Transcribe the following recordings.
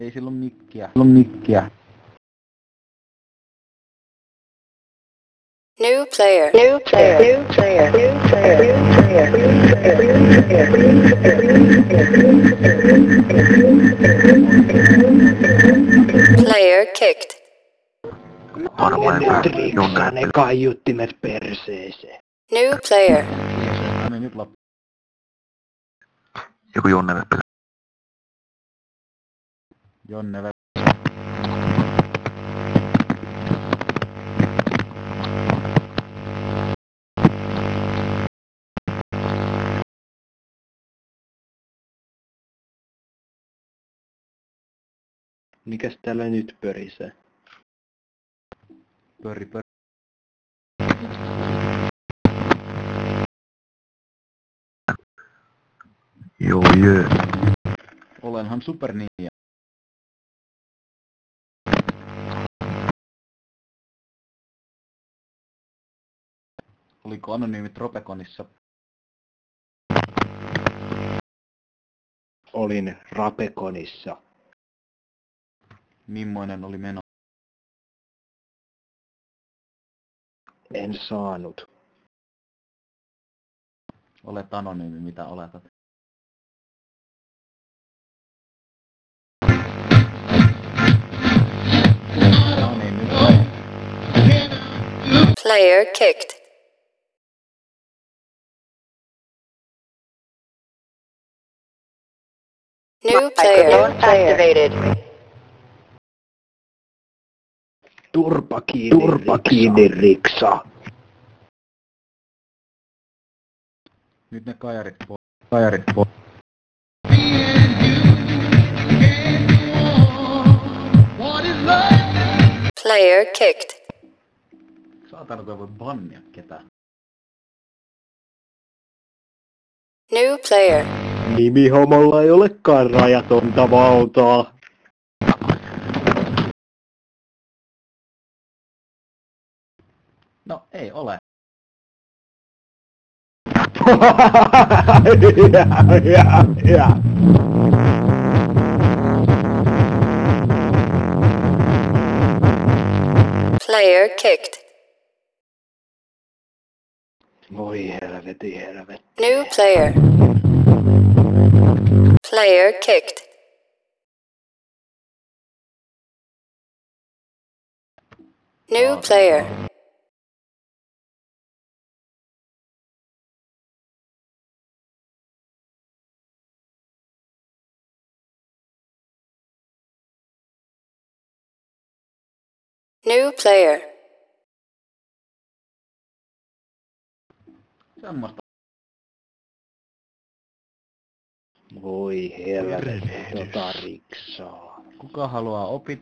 Ei silloin mikkiä. New player. New player. New player. New player. New player. Player kicked. Nyt riksaa ne kaiuttimet perseeseen. New player. No niin, nyt loppu. Joku Jonne Veppelä. Jonne Veppelä. Mikäs täällä nyt pörisee? Pöri. Joo, jee. Olenhan Super Ninja. Oliko anonyymit Ropeconissa? Olin Rapeconissa. Mimmoinen oli meno? En saanut. Olet anonyymi, mitä oletat? No niin, nyt Player kicked. New player activated. Turpa kiinni riksa. Nyt ne kajarit pois. Player kicked. Saatana, toi voi bannia ketään. New player. Nimihomolla ei olekaan rajatonta valtaa. No, ei ole. ja. Player kicked. Voi helveti. New player. Player kicked. New player. New player. Semmoista. Voi helveti, tota riksaa. Kuka haluaa opit?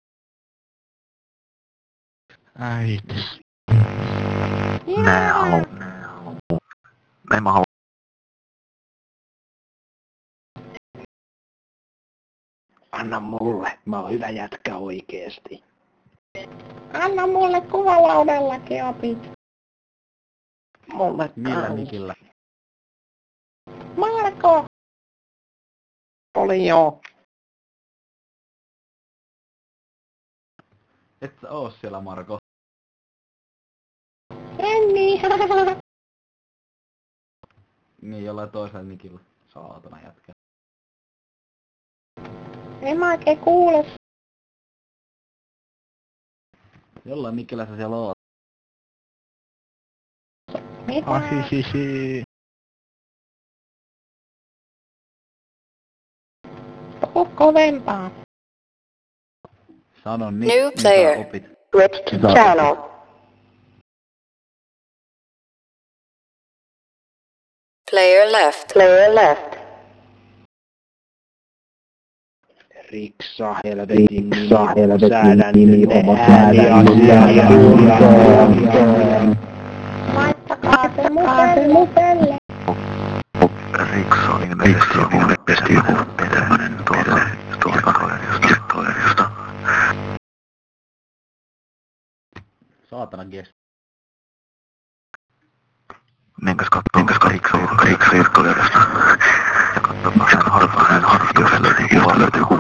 Äiti. Nää haluu. En mä halua. Anna mulle, mä oon hyvä jätkä oikeesti. Anna mulle kuvalaudallakin opit. Mulle Millä nikillä? Marko! oli joo. Et sä oo siellä, Marko. Jenni! Niin, jollain toisella nikillä. Saatana jätkä. En mä oikein kuule. Jollain nikillä sä siellä oot. Mitä? Asisisi. Puhu kovempaa. Sano New niin player. sä opit. Switched Mitä channel. Player left. Player left. Riksa helvetin säädän ääniasia. Laittakaa se mutelle. Riksa on ilmeisesti joku tämmönen tuolta kaverista. Saatana gest. Menkääs kattoo Riksa irtoilijasta. Ja kattoo harrastuksella, niin löytyy kuva.